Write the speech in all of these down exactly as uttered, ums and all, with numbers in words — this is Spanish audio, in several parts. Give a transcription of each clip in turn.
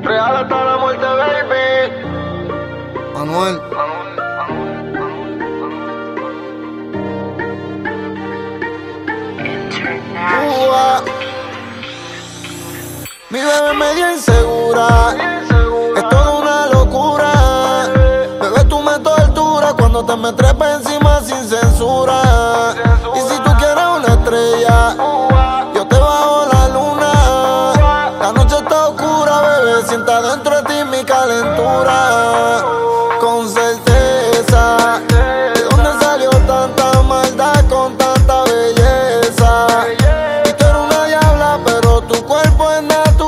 Real hasta la muerte, baby. Anuel. Ua. Mi bebé medio insegura, es toda una locura. Bebé, tú me torturas cuando te me trepas encima sin censura. Y si tú quieres una estrella, yo te bajo la luna. La noche está oscura, bebé, sienta dentro de ti mi calentura. Con certeza, ¿de dónde salió tanta maldad con tanta belleza? Y tú eres una diabla, pero tu cuerpo es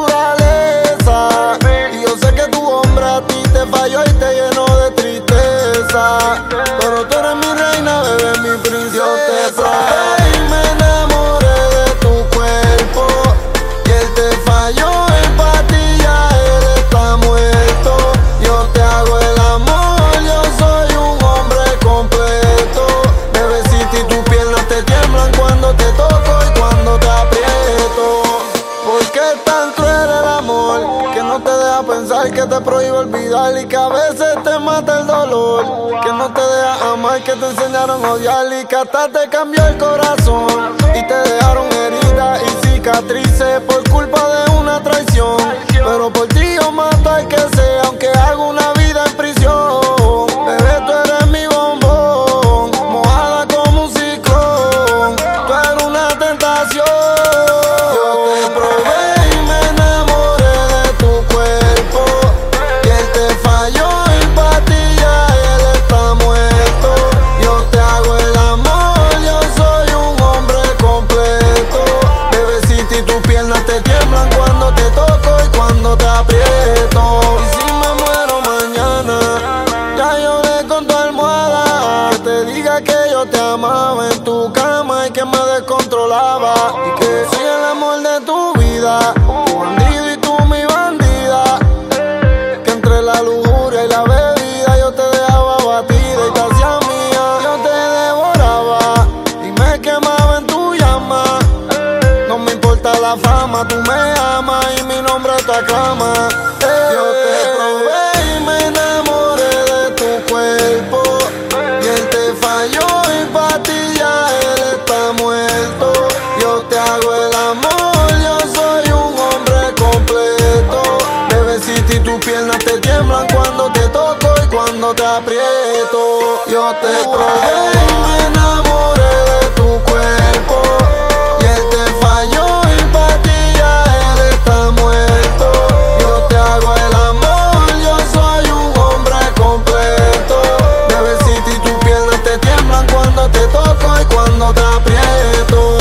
naturaleza. Y yo sé que tu hombre a ti te falló y te llenó de tristeza. Pero tú eres mi reina, bebé, mi princesa. Yo te probé y me enamoré de tu cuerpo. Y él te falló en patilla, él está muerto. Yo te hago el amor, yo soy un hombre completo. Bebecita, y tus piernas te tiemblan cuando te toco y cuando te aprieto. ¿Por qué es tan cruel el amor que no te deja pensar, que te prohíbe olvidar y que a veces te mata el dolor? Que no te deja amar, que te enseñaron a odiar y que hasta te cambió el corazón. Y te dejaron heridas y cicatrices por culpa de una traición. Pero por ti yo mato al que sea, aunque haga una vida en prisión. Bebé, tú eres mi bombón, mojada como un ciclón. Tú eres una tentación. Yo te probé y me enamoré de tu cuerpo. Y él te falló en patilla, él está muerto. Yo te hago el amor, yo soy un hombre completo. Bebecita, y tus piernas te tiemblan cuando te toco y cuando te aprieto. Y si me muero mañana, ya lloré con tu almohada. Que te diga que yo te amaba en tu cama y que me descontrolaba. Y que soy el amor de tu vida, tu bandido y tú mi bandida. Que entre la lujuria y la bebida yo te dejaba batida y te hacía mía. Yo te devoraba y me quemaba en tu llama. No me importa la fama, tú me amas y mi nombre te aclama. Yo te probé y me enamoré de tu cuerpo. Y él te falló en patilla, él está muerto. Yo te hago el amor, yo soy un hombre completo. Bebecita, y tus piernas te tiemblan cuando te toco y cuando te aprieto. Yo te probé y me enamoré de tu cuerpo. Y él te falló en patilla, él está muerto. Yo te hago el amor, yo soy un hombre completo. Bebecita, y tus piernas te tiemblan cuando te toco y cuando te aprieto.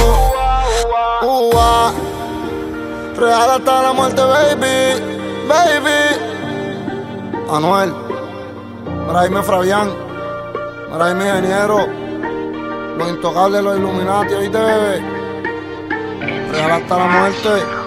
Ua. Real hasta la muerte, baby, baby. Anuel, Braime Fabián, Braime Ingeniero, los intocables, los Illuminati, ¿oíste, bebé? Real hasta la muerte.